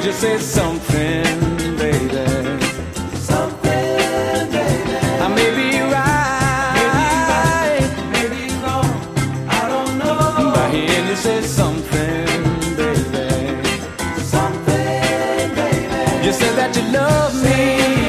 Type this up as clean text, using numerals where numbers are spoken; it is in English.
you say something, baby. Something, baby. I may be right, maybe wrong. I don't know. by hearing you say something, baby. Something, baby. You said that you love me.